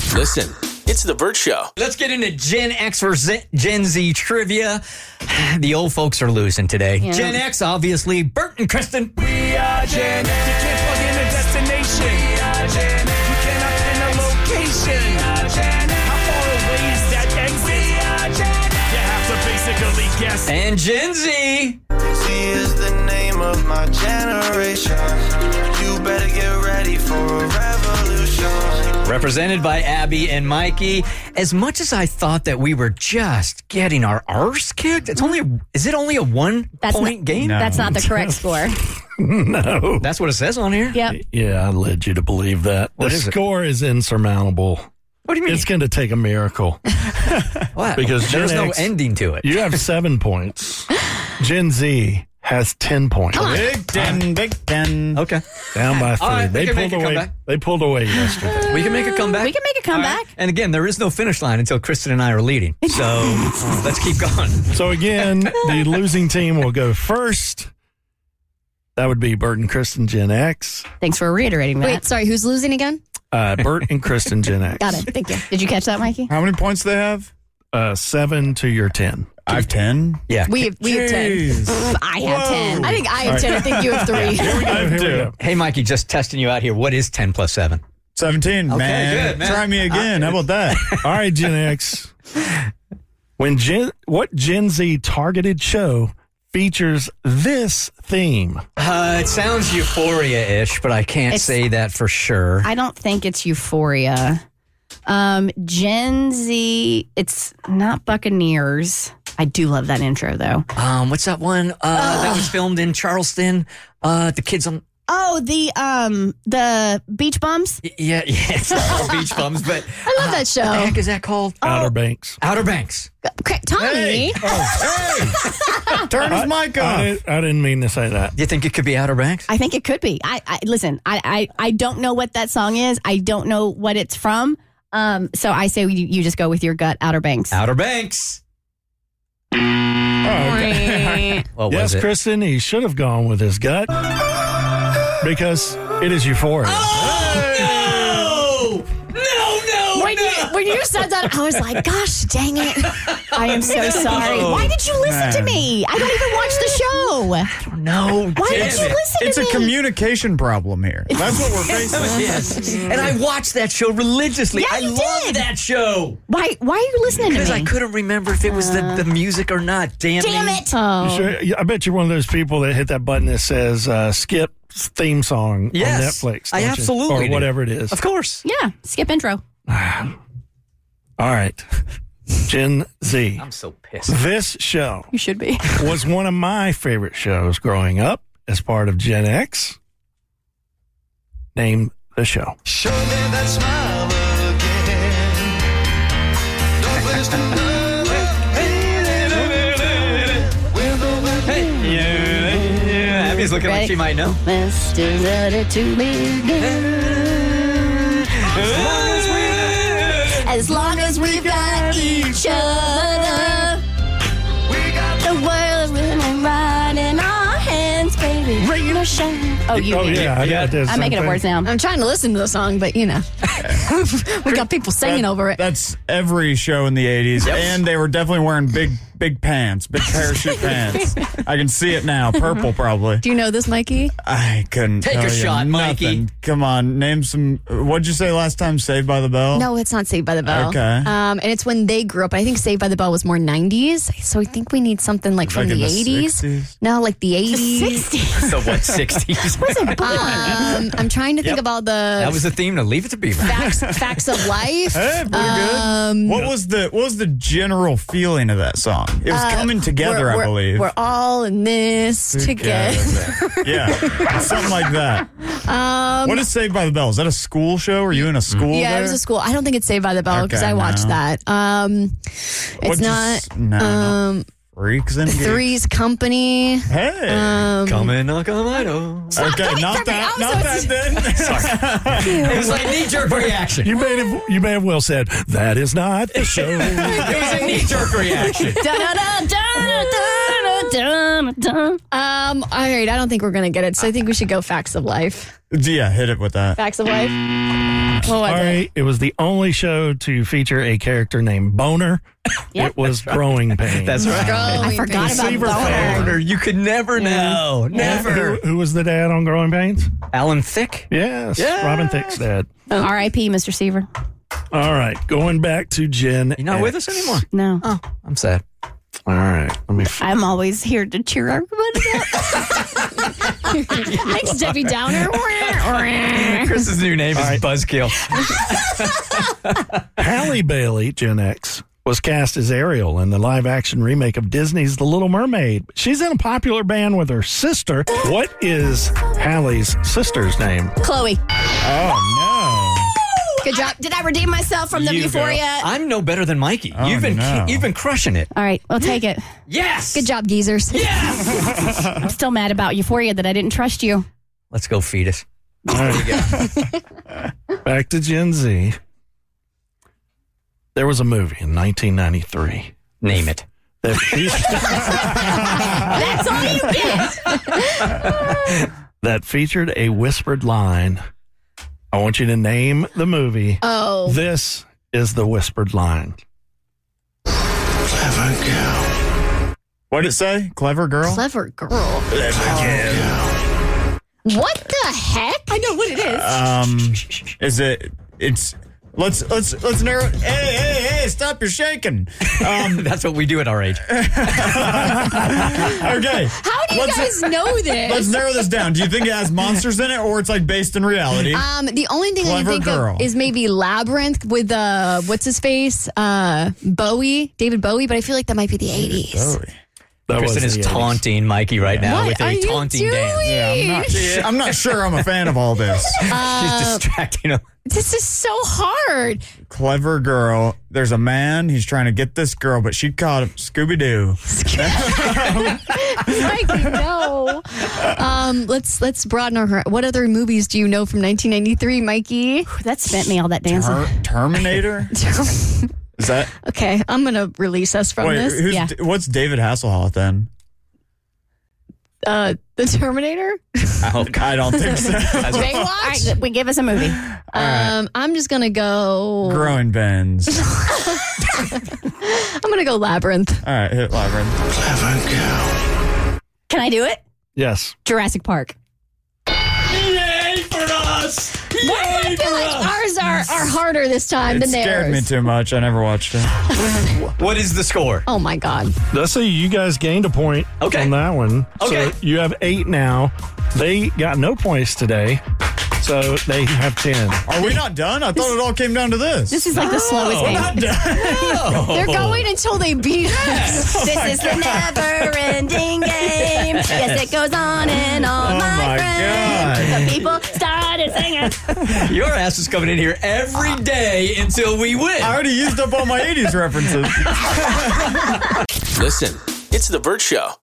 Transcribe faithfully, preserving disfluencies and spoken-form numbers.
Listen, it's The Burt Show. Let's get into Gen X versus Gen Z trivia. The old folks are losing today. Yeah. Gen X, obviously. Burt and Kristen. We are Gen X. You can't plug in a destination. We are Gen X. You cannot pin a location. We are Gen X. How far away is that exit? We are Gen X. You have to basically guess. And Gen Z. Z is the name of my generation. You better get ready for a revolution. Represented by Abby and Mikey. As much as I thought that we were just getting our arse kicked, it's only is it only a one That's point not, game? No. That's not the correct score. No. That's what it says on here. Yep. Yeah, I led you to believe that. What the is it? score is insurmountable. What do you mean? It's going to take a miracle. What? because there's Gen no X- ending to it. You have seven points. Gen Z has ten points. Big ten, big ten. Okay. Down by three. All right, we they can pulled make a away. comeback. They pulled away yesterday. We can make a comeback. We can make a comeback. All right. And again, there is no finish line until Kristen and I are leading. So let's keep going. So again, the losing team will go first. That would be Burt and Kristen Gen X. Thanks for reiterating that. Wait, sorry, who's losing again? Uh, Burt and Kristen Gen X. Got it. Thank you. Did you catch that, Mikey? How many points do they have? Uh, seven to your ten. I have ten. Yeah. We have, we have ten. Jeez. I have ten. I think I have ten. I think you have three. Here we go. I have Here we two. go. Hey, Mikey, just testing you out here. What is ten plus seven? seventeen, Okay, man. good, man. Try me again. How about that? All right, Gen X. When Gen, what Gen Z targeted show features this theme? Uh, it sounds Euphoria-ish, but I can't It's- say that for sure. I don't think it's Euphoria. Um, Gen Z, it's not Buccaneers. I do love that intro, though. Um, what's that one uh, that was filmed in Charleston? Uh, the kids on. Oh, the um, the Beach Bums. Yeah, yeah, it's not called Beach Bums, but I love that show. what the heck is that called? Outer Banks. Outer Banks. Okay, Tommy. Turn his mic I off. didn't, I didn't mean to say that. You think it could be Outer Banks? I think it could be. I, I listen. I, I I don't know what that song is. I don't know what it's from. Um, so I say you, you just go with your gut, Outer Banks. Outer Banks. Oh, okay. What Yes, was it? Kristen, he should have gone with his gut because it is Euphoria. No! No, no, When you, when you said that, I was like, gosh, dang it. I am so sorry. Why did you listen to Man. me? I don't even watch the show. No. Why damn did you it. listen It's to a me? communication problem here. That's what we're facing. Yes. And I watched that show religiously. Yeah, I you love did. that show. Why? Why are you listening to Because me? I couldn't remember if it was the, the music or not. Damn, Damn me. it! Oh. Sure, I bet you're one of those people that hit that button that says uh, skip theme song Yes. on Netflix. I don't you? absolutely Or do. whatever it is. Of course. Yeah. Skip intro. All right. Gen Z. I'm so pissed. This show You should be. was one of my favorite shows growing up as part of Gen X. Name the show. Show me that smile again. No place to Yeah, Abby's looking like Ready? she might know. Let's do it to begin. As long as we've got each other, We got the world will right in our hands, baby. Rain or shine. Oh, you Oh, mean yeah. I, Yeah. I did I'm making up something. words now. I'm trying to listen to the song, but you know, we got people singing That- over it. That's every show in the eighties. And they were definitely wearing big, big pants, big parachute pants. I can see it now. Purple, probably. Do you know this, Mikey? I couldn't Take tell a you shot, Mikey. nothing. Come on, name some. What'd you say last time? Saved by the Bell? No, it's not Saved by the Bell. Okay. Um, and it's when they grew up. I think Saved by the Bell was more nineties. So I think we need something like from Like in the, the eighties. sixties? No, like the eighties. So what, sixties? Um, I'm trying to think Yep. about the That was the theme to Leave It to Beaver. facts, facts of life. Hey, pretty good. Um, What was the What was the general feeling of that song? It was coming together, we're, I we're- believe. We're all in this together. yeah, something like that. Um, What is Saved by the Bell? Is that a school show? Are you in a school? yeah, there? it was a school. I don't think it's Saved by the Bell because Okay, I watched no. that. Um, it's What'd you not. s- no, no. um, Freaks and Geeks. Three's Company. Hey. Um, Coming, knock on my door. okay, coming not from me. that. I'm Not so that s- then. It was like a knee-jerk reaction. You may have you may have well said that is not the show. It was a knee-jerk reaction. Da, da, da, da, da, da, dun, dun. Um, all right, I don't think we're going to get it, so I think we should go Facts of Life. Yeah, hit it with that. Facts of Life? What was All it? right, it was the only show to feature a character named Boner. Yep. It was Growing Pains. That's right. I forgot about Receiver Boner. fan. Boner, you could never know. Who, Never. who was the dad on Growing Pains? Alan Thicke? Yes, Yes. Robin Thicke's dad. R I P Mister Seaver. All right, going back to Gen You're not with X. us anymore? No. Oh, I'm sad. All right, let me. F- I'm always here to cheer everybody up. Thanks, Debbie Downer. Chris's new name is right. Buzzkill. Halle Bailey, Gen X, was cast as Ariel in the live-action remake of Disney's The Little Mermaid. She's in a popular band with her sister. What is Halle's sister's name? Chloe. Oh, Good job. Did I redeem myself from the You go. euphoria? I'm no better than Mikey. Oh, you've been no. you've been crushing it. All right, we'll take it. Yes. Good job, geezers. I'm still mad about euphoria that I didn't trust you. Let's go, fetus. Back to Gen Z. There was a movie in nineteen ninety-three Name it. that featured, That's all you get. that featured a whispered line. I want you to name the movie. Oh. This is the whispered line. Clever girl. What'd it say? Clever girl? Clever girl. What the heck? I know what it is. Um, is it? It's. Let's let's let's narrow. Hey hey hey! Stop your shaking. Um, That's what we do at our age. okay. How do you Let's- guys know this? Let's narrow this down. Do you think it has monsters in it, or it's like based in reality? Um, the only thing I can Clever think girl. of is maybe Labyrinth with uh, what's his face, uh, Bowie, David Bowie, but I feel like that might be the eighties. Oh, That Kristen was is the eighties. taunting Mikey right now What with are a you taunting doing? dance. yeah, I'm not. I'm not sure. I'm a fan of all this. She's distracting him. This is so hard. Clever girl. There's a man. He's trying to get this girl, but she caught him. Scooby Doo. Mikey, no. Um, let's let's broaden our. hor- What other movies do you know from nineteen ninety-three, Mikey? That spent me all that dancing. Ter- Terminator. Is that? Okay, I'm gonna release us from Wait, this. who's, Yeah. what's David Hasselhoff then? Uh, the Terminator. Oh, I don't think so. All Baywatch. right, we give us a movie. Um, I'm just gonna go. Growing Pains. I'm gonna go Labyrinth. All right, hit Labyrinth. Clever girl. Can I do it? Yes. Jurassic Park. Yay for us! I feel like ours are, are harder this time It than scared theirs. me too much. I never watched it. What is the score? Oh my god. Let's see. You guys gained a point Okay. on that one. Okay. So you have eight now. They got no points today. So they have ten. Are we not done? I thought it all came down to this. This is like the slowest game. They're going until they beat us. This is the never-ending game. Yes, it goes on and on, Oh my, my friend. God. The people started singing. Your ass is coming in here every day until we win. I already used up all my eighties references. Listen, it's The Burt Show.